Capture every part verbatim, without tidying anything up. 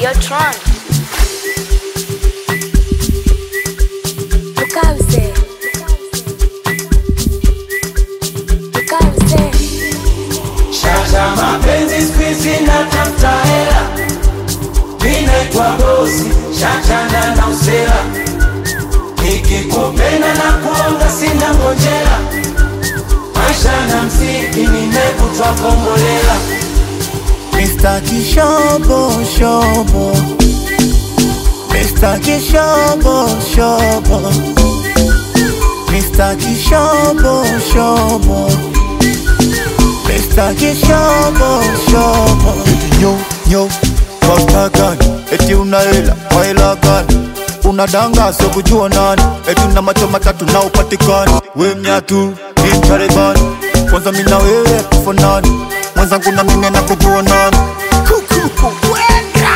Yo, Tron. Tukauze. Tukauze. Shasha mapenzi squeeze na tafuta hela. Ninaitwa bosi, shachana na usela. Nikikupenda na kuonga sina ngojera. Maisha na mziki nimekutwa kombolela. Mister Kishobo Shobo, Mister Kishobo Shobo, Mister Kishobo Shobo, Mister Kishobo Shobo. Eti nyo nyo wasta gani? Eti una hela kwa hela gani? Unadanga sio kujua nani? Eti una macho matatu na upatikani. We mnyatu ni mtarebani, kwanza mimi na wewe tufanani. Mwenzangu na mimi na kujua nani? Kuku kuweka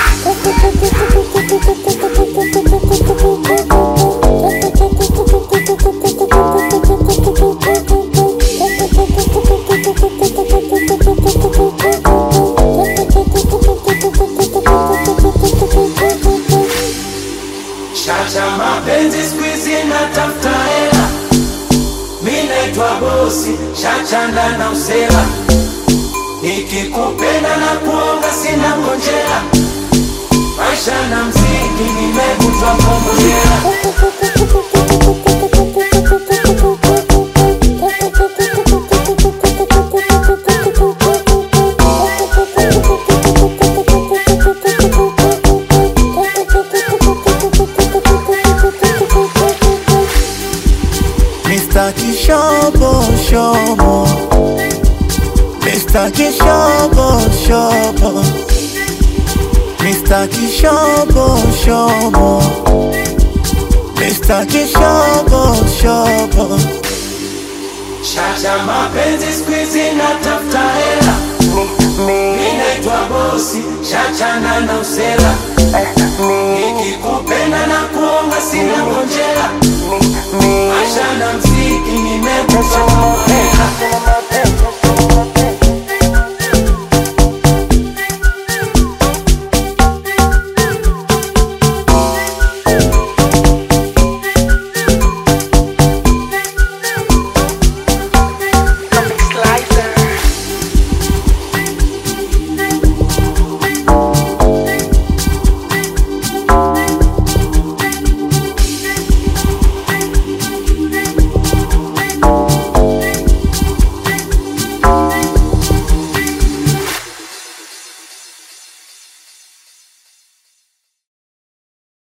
Shasha mapenzi squeeze na tafuta hela. Mimi naitwa bosi, shachana na usela. Nikikupenda na kuonga sina ngojera. Maisha na mziki nimekutwa kombolela. Mister Kishobo Shobo, Mister Kishobo Shobo, Mister Kishobo Shobo, Mister Kishobo Shobo. Shasha mapenzi squeeze na tafuta hela. Mimi naitwa bosi, shachana na usela. Nikikupenda na kuonga sina ngojera. Maisha na mziki nimekutwa